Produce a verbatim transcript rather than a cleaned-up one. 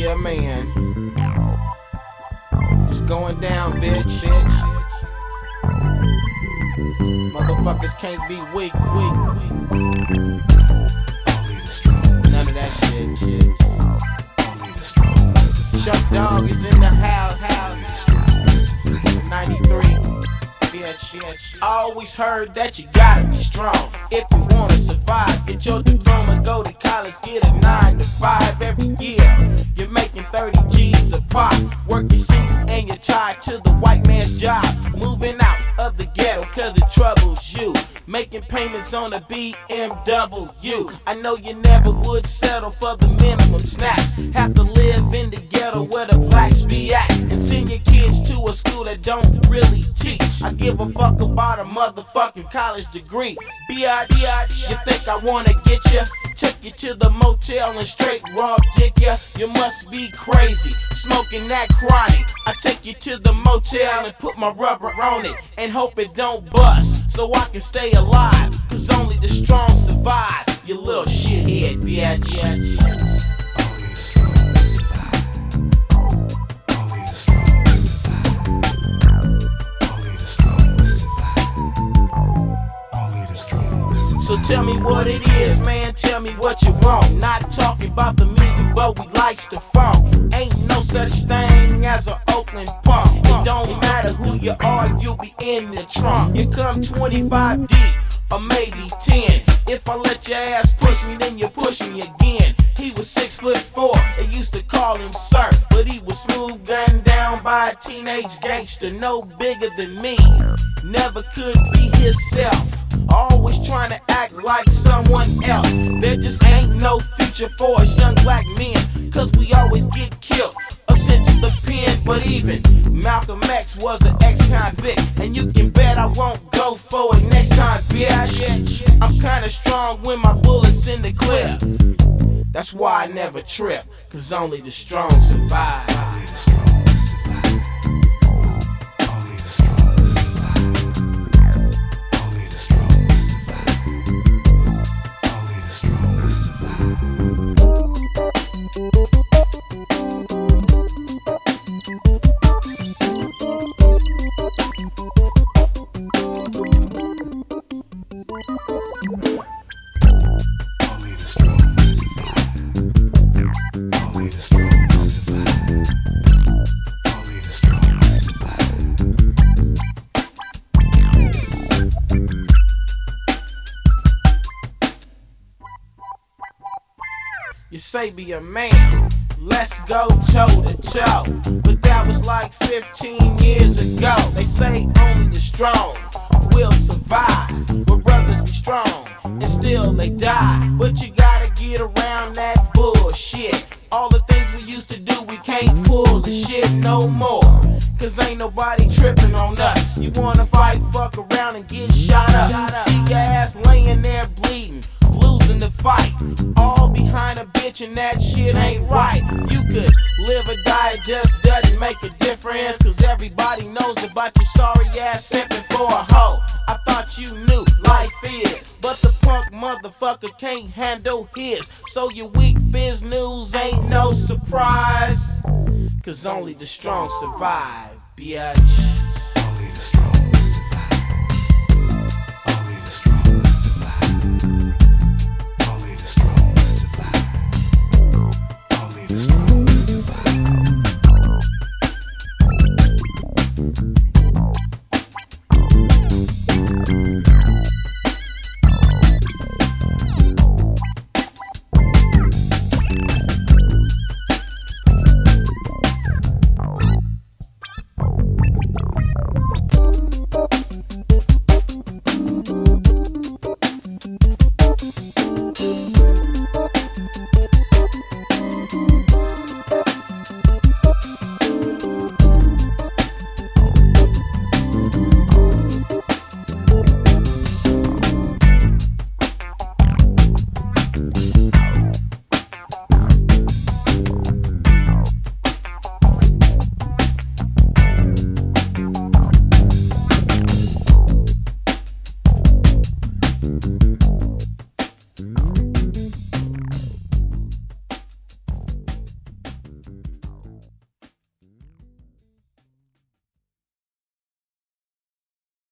be a man. It's going down, bitch. bitch. Motherfuckers can't be weak, weak, weak. None of that shit, shit. Chuck Dog is in the house, house. ninety-three, bitch, bitch. I always heard that you gotta be strong if you wanna survive. Get your diploma, go to college, get a nine to five every year. You're making thirty G's a pop. Work your seat and you're tied to the white man's job. Moving out of the ghetto cause it troubles you. Making payments on a B M W. I know you never would settle for the minimum snacks. Have to live in the ghetto where the blacks be at, and send your kids to a school that don't really teach. I give a fuck about a motherfucking college degree. B I D, you think I wanna get ya? Took you to the motel and straight raw dick ya. You must be crazy, smoking that chronic. I take you to the motel and put my rubber on it and hope it don't bust, so I can stay alive. Cause only the strong survive. You little shithead, bitch. So tell me what it is, man, tell me what you want. Not talking about the music, but we likes the funk. Ain't no such thing as an Oakland punk. It don't matter who you are, you'll be in the trunk. You come twenty-five deep, or maybe ten. If I let your ass push me, then you push me again. He was six foot four, they used to call him Sir, but he was smooth gunned down by a teenage gangster, no bigger than me. Never could be himself, always trying to act like someone else. There just ain't no future for us young black men, cause we always get killed or sent to the pen. But even Malcolm X was an ex-convict, and you can bet I won't go for it next time, bitch. I'm kinda strong when my bullet's in the clip. That's why I never trip, cause only the strong survive. You say be a man, let's go toe to toe, but that was like fifteen years ago. They say only the strong will survive, but brothers be strong and still they die. But you gotta get around that bullshit. All the things we used to do, we can't pull the shit no more, cause ain't nobody tripping on us. You wanna fight, fuck around and get shot up. See your ass laying there bleeding, losing the fight, all behind a bitch, and that shit ain't right. You could live or die, it just doesn't make a difference, cause everybody knows about your sorry ass simping for a hoe. I thought you knew life is, but the punk motherfucker can't handle his. So your weak fizz news ain't no surprise, cause only the strong survive, bitch.